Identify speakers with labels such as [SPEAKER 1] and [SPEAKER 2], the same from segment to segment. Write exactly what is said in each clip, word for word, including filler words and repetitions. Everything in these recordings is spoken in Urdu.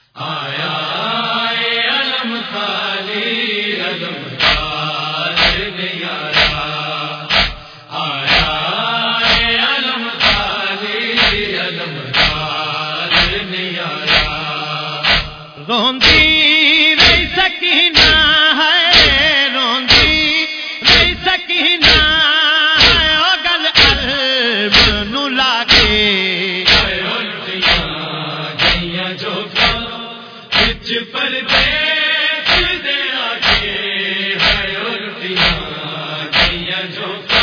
[SPEAKER 1] آیا علم خالی علم خالد یارا، آیا علم خالی علم خالد یارا،
[SPEAKER 2] روندی رہی سکینہ ہے، روندی رہی سکینہ ہے، او گل عرب نو لا کے
[SPEAKER 1] پردے دے آگے ہے الٹیاں گئیاں جھوکا،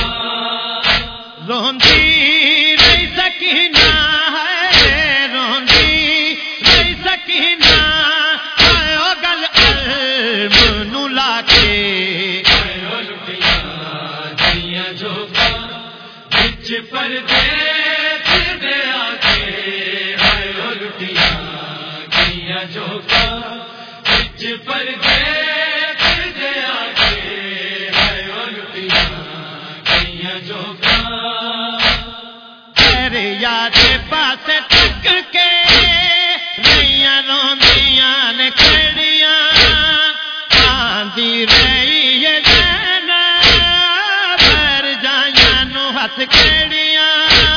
[SPEAKER 2] روندی رہی سکینہ ہے، روندی رہی سکینہ ہے، او گل عرب نو لا کے
[SPEAKER 1] ہے الٹیاں گئیاں جھوکا، بچ پردے دے آگے ہے الٹیاں گئیاں جھوکا، پردے دے آگے ہے الٹیاں گئیاں جھوکا،
[SPEAKER 2] تیرے یاد پاس تک کے نئیاں روندیاں نے کھڑیاں، آندی رہی ہے زینب پر جائیاں نو ہاتھ کھڑیاں،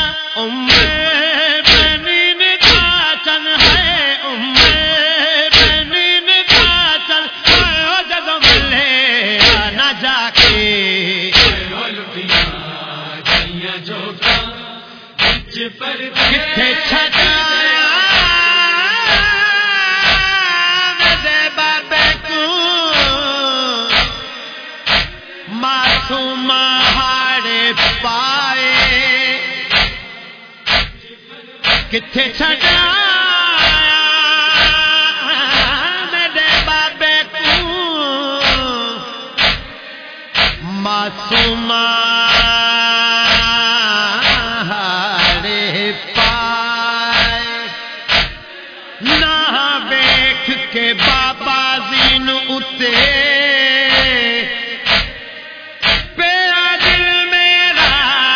[SPEAKER 2] امر بنین دا چن ہے، امر جا کے کتنے چھٹایا میرے بابے کو، معصوم ہاڑے پائے کتنے چھٹایا میرے بابے کو، معصوم ہاڑے پائے، نہ بیٹھ کے بابا زین اتے پیرا دل میرا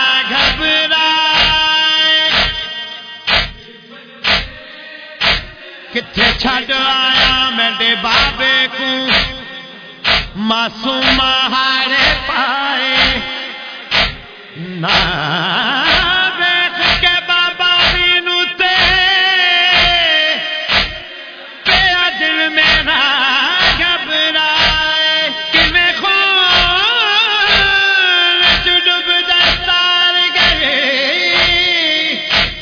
[SPEAKER 2] گھبرائے، کتنے چھڈ آیا میرے بابے کو، معصوم ہاڑے پائے، نہ بیٹھ کے بابا دینو تے پیا دل میرا گھبرائے، کیویں خون وچ ڈب دستار گئے،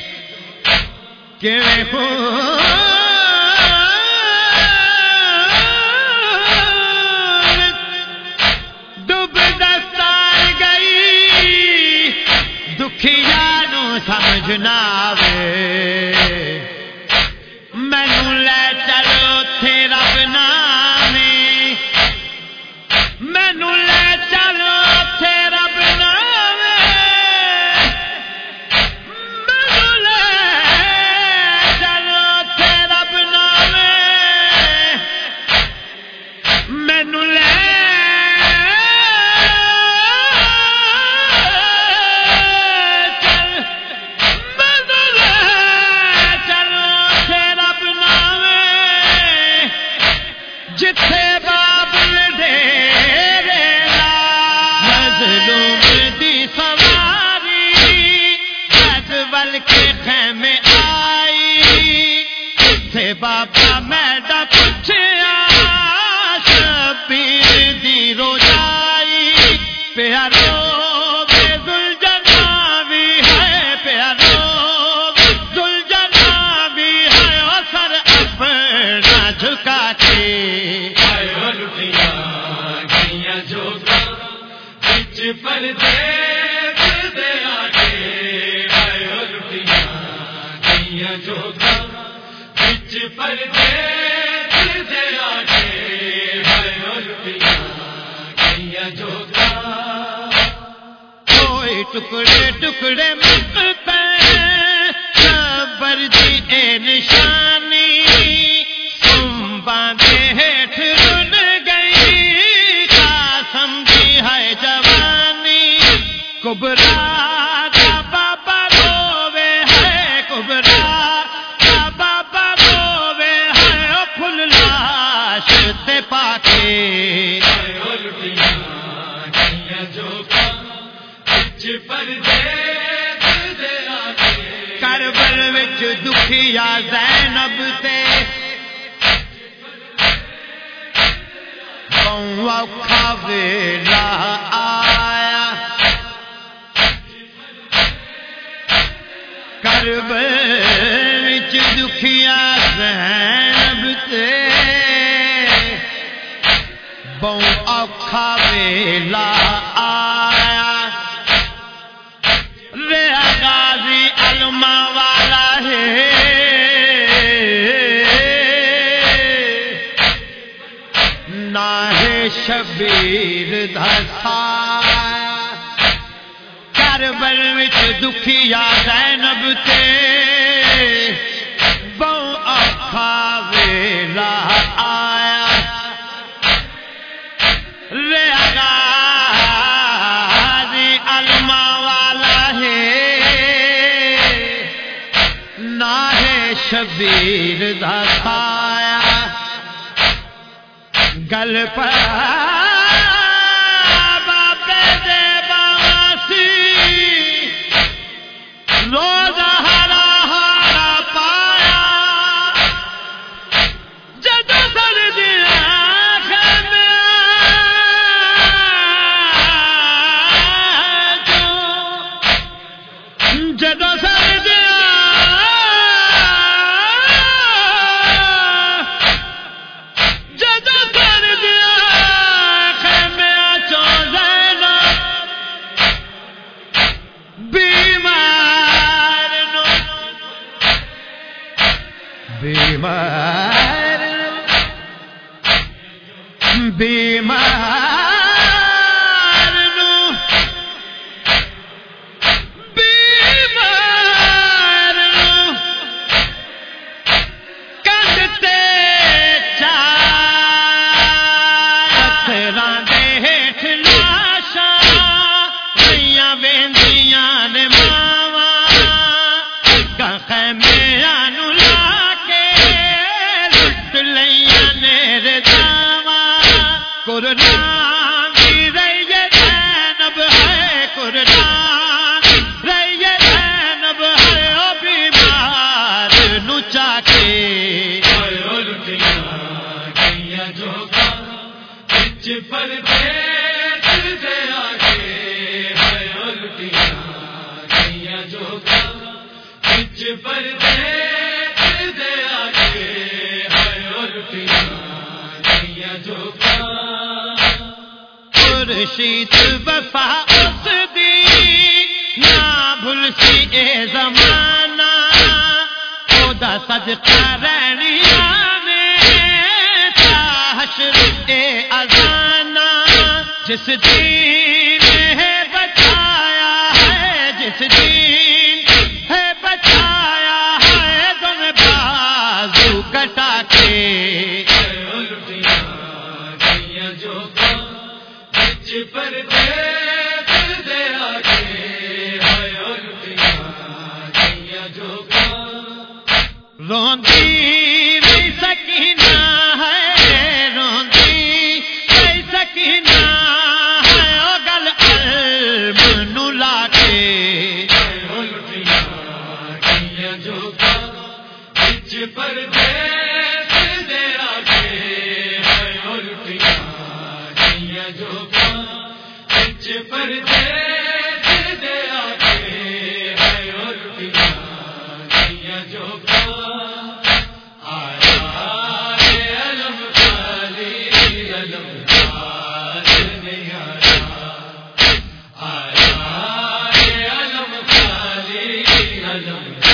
[SPEAKER 2] کیویں خون سمجھ نہ آوے، مینوں لے چلو تھے رب نامے، مینوں لے چلو تھے رب نامے، مینوں لے چلو تھے رب نامے، مینوں لے جتھے بابل ڈیرے لا مظلوم دی سواری، جدول کے خیمے آئی، جتھے بابا میڈا پوچھیا شبیر دی روجائی، پیارو بے ذوالجلال بھی ہے، پیارو ذوالجلال بھی ہے، اور سر اپنا جھکا کے
[SPEAKER 1] پردے دے آگے ہے الٹیاں گئیاں جھوکا، بچ پردے دے آگے ہے الٹیاں گئیاں جھوکا،
[SPEAKER 2] کوئی ٹکڑے ٹکڑے ملتے صبر دی اے نشانی، تم باندھے ہیٹھ رن گئی، کا سمجھی ہے جوانی، کبرا کا بابا روے ہے، کبرا کا بابا روے ہے، کربل وچ دکھیا زینب تے بہوں اوکھا ویلا آیا کربل وچ دکھیا زینب تے بہوں اوکھا ویلا آیا رہا غازی علما والا ہے نہ ہے شبیر دھسایا کربل وچ دکھیا زینب تے بہوں اوکھا ویلا آیا رہا غازی علما والا ہے نہ ہے شبیر دھسایا گل پر بابے دے باسی روز ہرا ہرا پایا جد سردیاں جدو سردیاں جدو سردیاں خیمیاں چوں زینب بیمار نو بیمار نو بیمار قرآن کی رہی زینب ہے قرآن رہی زینب ہے او بیمار نو چاکے
[SPEAKER 1] گیا جو بچ پر دے دے آگے ہے الٹیاں گیا جو بچ پر دے دے آگے ہے الٹیاں گیا جو
[SPEAKER 2] خورشید وفا اس دی نہ بھول سی اے زمانہ خدا صدقہ رہنیاں میں تھا حشر اے ازانہ جس دین ہے بچایا ہے جس دین ہے بچایا ہے تم بازو کٹا کے
[SPEAKER 1] پر دے دے آگے ہے الٹیاں گیا جو
[SPEAKER 2] روندی نہیں سکینہ ہے روندی نہیں سکینہ ہے او گل علم نو لا کے
[SPEAKER 1] الٹیاں گیا جو بچ پر دے دے آگے ہے الٹیاں گیا جو پر دے دے آگے ہے الٹیاں گیا جو آیا علم خالی علم خال نہیں آیا آیا علم خالی علم